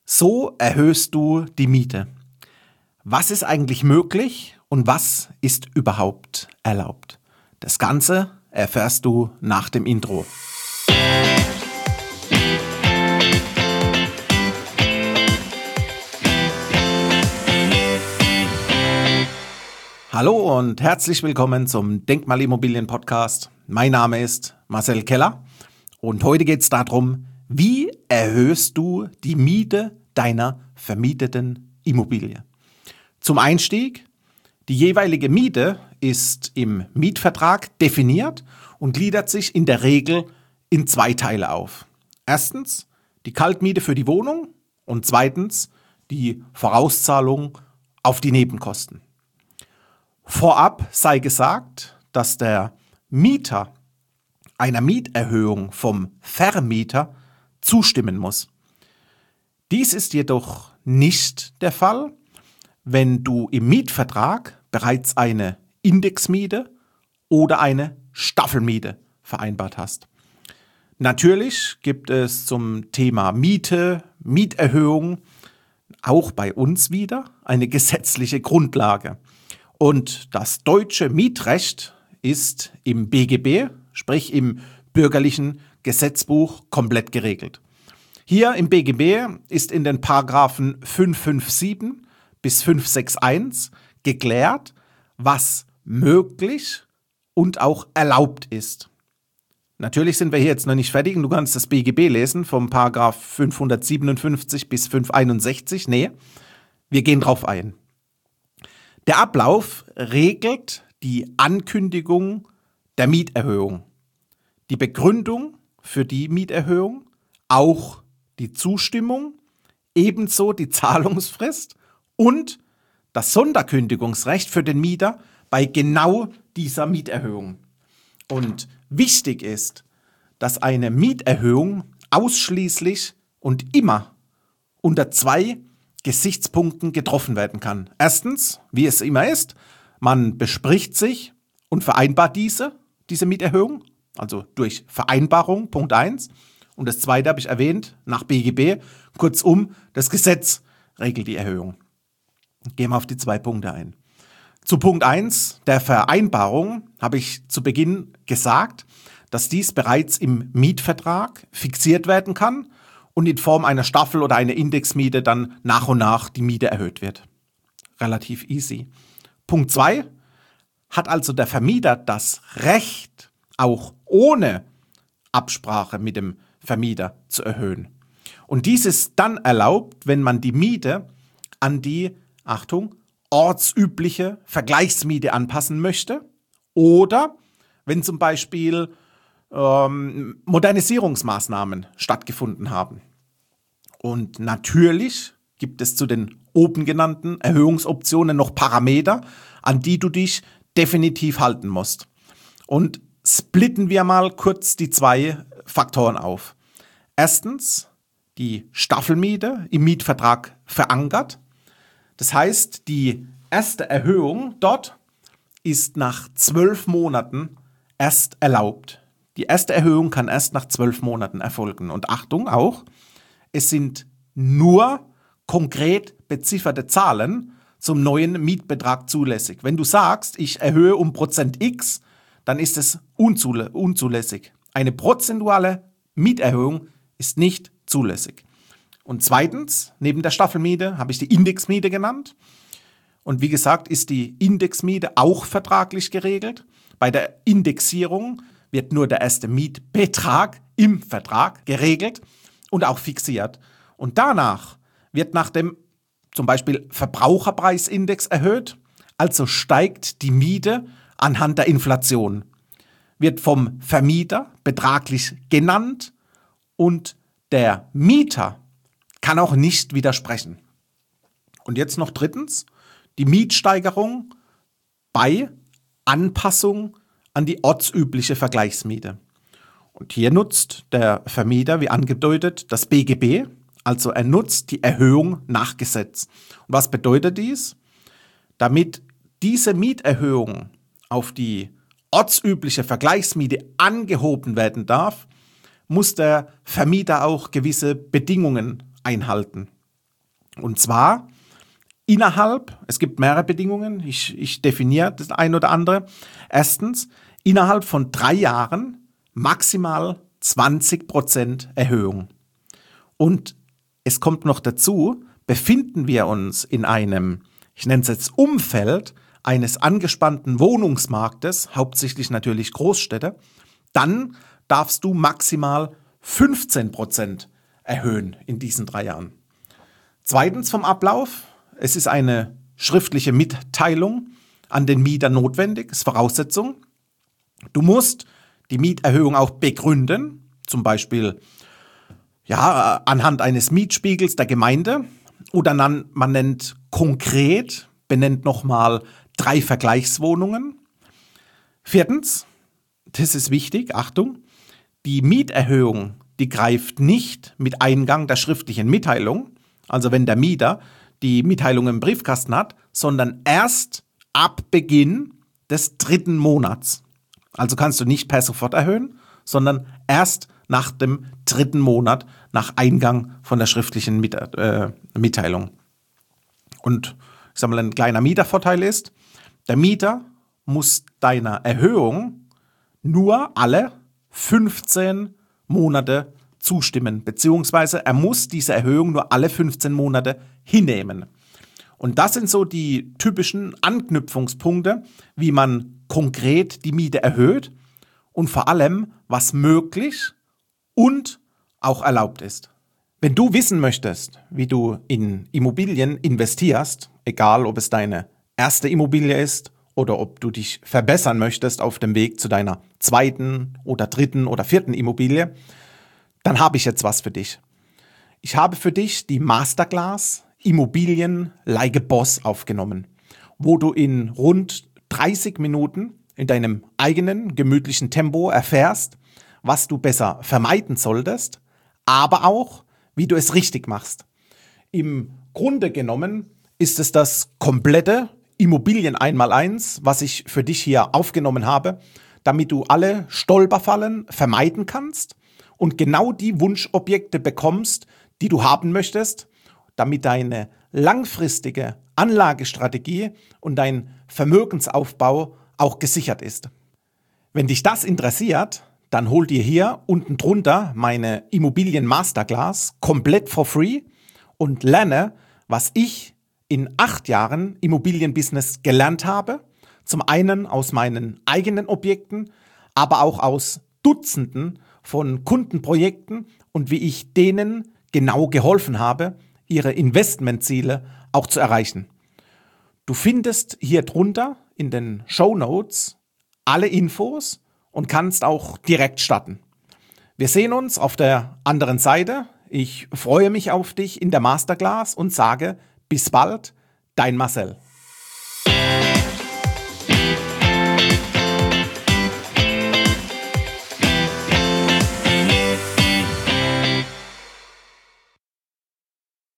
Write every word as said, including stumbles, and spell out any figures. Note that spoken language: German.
So erhöhst du die Miete. Was ist eigentlich möglich und was ist überhaupt erlaubt? Das Ganze erfährst du nach dem Intro. Hallo und herzlich willkommen zum Denkmalimmobilien-Podcast. Mein Name ist Marcel Keller und heute geht es darum, wie erhöhst du die Miete deiner vermieteten Immobilie? Zum Einstieg, die jeweilige Miete ist im Mietvertrag definiert und gliedert sich in der Regel in zwei Teile auf. Erstens die Kaltmiete für die Wohnung und zweitens die Vorauszahlung auf die Nebenkosten. Vorab sei gesagt, dass der Mieter einer Mieterhöhung vom Vermieter zustimmen muss. Dies ist jedoch nicht der Fall, wenn du im Mietvertrag bereits eine Indexmiete oder eine Staffelmiete vereinbart hast. Natürlich gibt es zum Thema Miete, Mieterhöhung auch bei uns wieder eine gesetzliche Grundlage. Und das deutsche Mietrecht ist im B G B, sprich im bürgerlichen Gesetzbuch, komplett geregelt. Hier im B G B ist in den Paragraphen fünf fünf sieben bis fünf sechs eins geklärt, was möglich und auch erlaubt ist. Natürlich sind wir hier jetzt noch nicht fertig und du kannst das B G B lesen vom Paragraph fünfhundertsiebenundfünfzig bis fünfhunderteinundsechzig. Nee, wir gehen drauf ein. Der Ablauf regelt die Ankündigung der Mieterhöhung, die Begründung für die Mieterhöhung, auch die Zustimmung, ebenso die Zahlungsfrist und das Sonderkündigungsrecht für den Mieter bei genau dieser Mieterhöhung. Und wichtig ist, dass eine Mieterhöhung ausschließlich und immer unter zwei Gesichtspunkten getroffen werden kann. Erstens, wie es immer ist, man bespricht sich und vereinbart diese, diese Mieterhöhung, also durch Vereinbarung, Punkt eins. Und das zweite habe ich erwähnt, nach B G B, kurzum, das Gesetz regelt die Erhöhung. Gehen wir auf die zwei Punkte ein. Zu Punkt eins der Vereinbarung habe ich zu Beginn gesagt, dass dies bereits im Mietvertrag fixiert werden kann und in Form einer Staffel- oder einer Indexmiete dann nach und nach die Miete erhöht wird. Relativ easy. Punkt zwei, hat also der Vermieter das Recht, auch ohne Absprache mit dem Vermieter zu erhöhen. Und dies ist dann erlaubt, wenn man die Miete an die, Achtung, ortsübliche Vergleichsmiete anpassen möchte oder wenn zum Beispiel ähm, Modernisierungsmaßnahmen stattgefunden haben. Und natürlich gibt es zu den oben genannten Erhöhungsoptionen noch Parameter, an die du dich definitiv halten musst. Und splitten wir mal kurz die zwei Faktoren auf. Erstens die Staffelmiete im Mietvertrag verankert. Das heißt, die erste Erhöhung dort ist nach zwölf Monaten erst erlaubt. Die erste Erhöhung kann erst nach zwölf Monaten erfolgen. Und Achtung auch, es sind nur konkret bezifferte Zahlen zum neuen Mietbetrag zulässig. Wenn du sagst, ich erhöhe um Prozent X, dann ist es unzulä- unzulässig. Eine prozentuale Mieterhöhung ist nicht zulässig. Und zweitens, neben der Staffelmiete habe ich die Indexmiete genannt. Und wie gesagt, ist die Indexmiete auch vertraglich geregelt. Bei der Indexierung wird nur der erste Mietbetrag im Vertrag geregelt und auch fixiert. Und danach wird nach dem zum Beispiel Verbraucherpreisindex erhöht, also steigt die Miete anhand der Inflation, wird vom Vermieter betraglich genannt und der Mieter kann auch nicht widersprechen. Und jetzt noch drittens, die Mietsteigerung bei Anpassung an die ortsübliche Vergleichsmiete. Und hier nutzt der Vermieter, wie angedeutet, das B G B, also er nutzt die Erhöhung nach Gesetz. Und was bedeutet dies? Damit diese Mieterhöhung auf die ortsübliche Vergleichsmiete angehoben werden darf, muss der Vermieter auch gewisse Bedingungen einhalten. Und zwar innerhalb, es gibt mehrere Bedingungen, ich, ich definiere das ein oder andere. Erstens, innerhalb von drei Jahren maximal zwanzig Prozent Erhöhung. Und es kommt noch dazu, befinden wir uns in einem, ich nenne es jetzt Umfeld eines angespannten Wohnungsmarktes, hauptsächlich natürlich Großstädte, dann darfst du maximal fünfzehn Prozent erhöhen in diesen drei Jahren. Zweitens vom Ablauf, es ist eine schriftliche Mitteilung an den Mieter notwendig, ist Voraussetzung. Du musst die Mieterhöhung auch begründen, zum Beispiel ja, anhand eines Mietspiegels der Gemeinde oder man, man nennt konkret, benennt nochmal drei Vergleichswohnungen. Viertens, das ist wichtig, Achtung, die Mieterhöhung, die greift nicht mit Eingang der schriftlichen Mitteilung, also wenn der Mieter die Mitteilung im Briefkasten hat, sondern erst ab Beginn des dritten Monats. Also kannst du nicht per sofort erhöhen, sondern erst nach dem dritten Monat, nach Eingang von der schriftlichen Mit- äh, Mitteilung. Und ich sage mal, ein kleiner Mietervorteil ist, der Mieter muss deiner Erhöhung nur alle fünfzehn Monate zustimmen, beziehungsweise er muss diese Erhöhung nur alle fünfzehn Monate hinnehmen. Und das sind so die typischen Anknüpfungspunkte, wie man konkret die Miete erhöht und vor allem, was möglich und auch erlaubt ist. Wenn du wissen möchtest, wie du in Immobilien investierst, egal ob es deine erste Immobilie ist oder ob du dich verbessern möchtest auf dem Weg zu deiner zweiten oder dritten oder vierten Immobilie, dann habe ich jetzt was für dich. Ich habe für dich die Masterclass Immobilien like a Boss aufgenommen, wo du in rund dreißig Minuten in deinem eigenen gemütlichen Tempo erfährst, was du besser vermeiden solltest, aber auch, wie du es richtig machst. Im Grunde genommen ist es das komplette Immobilien Einmaleins, was ich für dich hier aufgenommen habe, damit du alle Stolperfallen vermeiden kannst und genau die Wunschobjekte bekommst, die du haben möchtest, damit deine langfristige Anlagestrategie und dein Vermögensaufbau auch gesichert ist. Wenn dich das interessiert, dann hol dir hier unten drunter meine Immobilien Masterclass komplett for free und lerne, was ich in acht Jahren Immobilienbusiness gelernt habe. Zum einen aus meinen eigenen Objekten, aber auch aus Dutzenden von Kundenprojekten und wie ich denen genau geholfen habe, ihre Investmentziele auch zu erreichen. Du findest hier drunter in den Shownotes alle Infos und kannst auch direkt starten. Wir sehen uns auf der anderen Seite. Ich freue mich auf dich in der Masterclass und sage bis bald, dein Marcel.